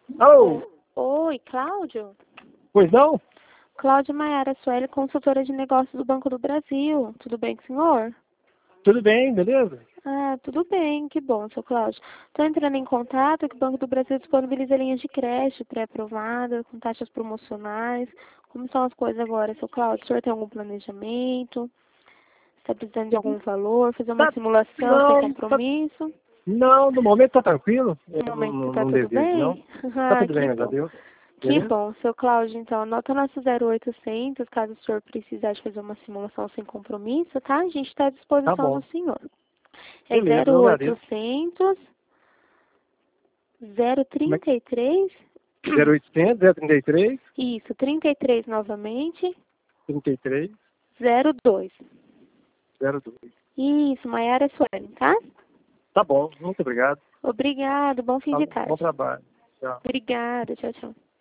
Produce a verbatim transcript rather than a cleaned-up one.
Alô? Oi, Cláudio? Pois não? Cláudio Maiara Sueli, consultora de negócios do Banco do Brasil. Tudo bem com o senhor? Tudo bem, beleza? Ah, tudo bem, que bom, seu Cláudio. Estou entrando em contato que o Banco do Brasil disponibiliza linhas de crédito pré-aprovada, com taxas promocionais. Como são as coisas agora, seu Cláudio? O senhor tem algum planejamento? Está precisando de algum valor? Fazer uma Tá, simulação sem não, tá, compromisso? não, no momento tá tranquilo. No Eu não, momento não, tá não tudo desejo, não. bem? Tá Ah, tudo bem, que graças a bom. Deus. Que Beleza? bom, seu Cláudio. Então, anota nosso zero oitocentos, caso o senhor precisar de fazer uma simulação sem compromisso, tá? A gente está à Tá disposição do bom. senhor. É Beleza, zero eu agradeço. oitocentos, zero Como é que... trinta e três, zero oitocentos, zero trinta e três, isso, trinta e três novamente, trinta e três, zero dois. zero dois. Isso, Maiara Suelen, tá? Tá bom, muito obrigado. Obrigado, bom fim Tá de bom, bom tarde. trabalho. Tchau. Obrigada, tchau, tchau.